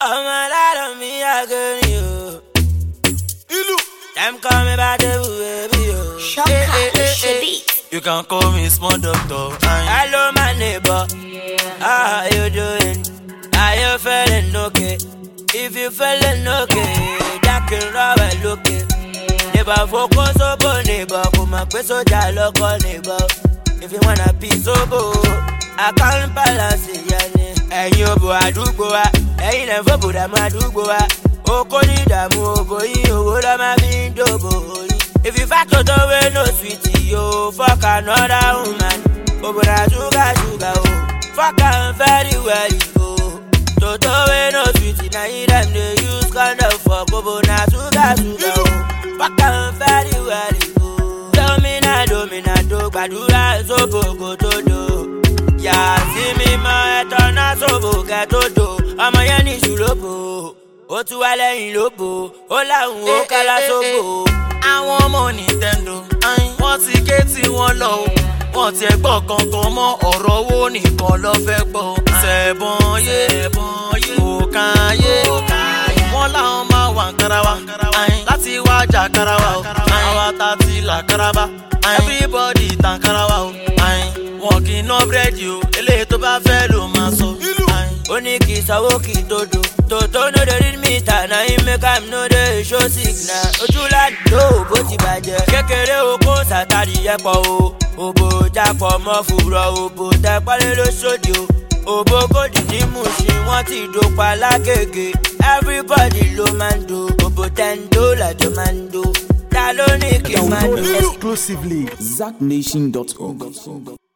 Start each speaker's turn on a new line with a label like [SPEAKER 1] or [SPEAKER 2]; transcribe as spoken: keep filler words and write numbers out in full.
[SPEAKER 1] I'm a lot of me again, you. Ilu. Them call me by the baby, yo.
[SPEAKER 2] Shop hey, hey, hey, hey.
[SPEAKER 3] You can call me small doctor.
[SPEAKER 1] Hello, my neighbor. Yeah. How you doing? Are you feeling okay? If you feeling okay, that can rubber looking. Neighbor focus on neighbor, come and pay so that local neighbor. If you wanna be sober, I can't balance it, yani. And you go àdúgbò wa, ẹ̀yin lẹ fò bùdà mọ́ àdúgbò wa. Oko ní ìdààmú òbò yìí, owó lọ́ máa fi ń dòbò yìí. If you fuck toto wey no sweet, yo, fuck another woman. Òbò na sugar sugar o, fuck am very well o. Toto wey no sweet, na him dem dey use condom for. Òbò na sugar sugar o, fuck am very well o. Domina domina do, gbàdúrà sóbò kò tó do. Yà sí mi mọ ẹ̀tọ́ náà sóbò kẹ́ tó do. Ọmọ yẹn ní ìṣúlóbò, ó tún wá lẹ́yìn lóbò, ó láwùn ó kálá sóbò.
[SPEAKER 3] Àwọn ọmọ Nintendo, wọ́n ti ké tí wọ́n lọ o. Wọ́n ti ẹgbọ́ kankan mọ́ ọ̀rọ̀ owó nìkan lọ fẹ́ gbọ́. Sẹ̀bọ̀n yé, òkàn yé, wọ́n láwọn máa wà ń karawa. Láti wá jà karawa o, àwa ta ti là karaba. Everybody tàn karawa o. Wọ́n kì í ná búrẹ́dì o, eléyìí tó bá fẹ́ ló máa sọ.
[SPEAKER 1] Ó ní kì í sanwó kì í tó do. Tòótọ́ no dey read meter, na him make am no dey show signal. Ojú ládùúgbò bó ti bàjẹ́. Kékeré oko sàtàrí yẹpọ̀ o. Òbò jápọ̀ mọ́ fùrọ̀, òbò tẹpọ́lé lóṣòdì o. Òbò kòdì ní Mùṣín, wọ́n ti dòpa lágègè. Everybody ló máa ń do. Òbò tẹ́ńdó làjọ máa ń do. Ta ló ní kí n máa do?
[SPEAKER 4] Download exclusively zack nation dot com.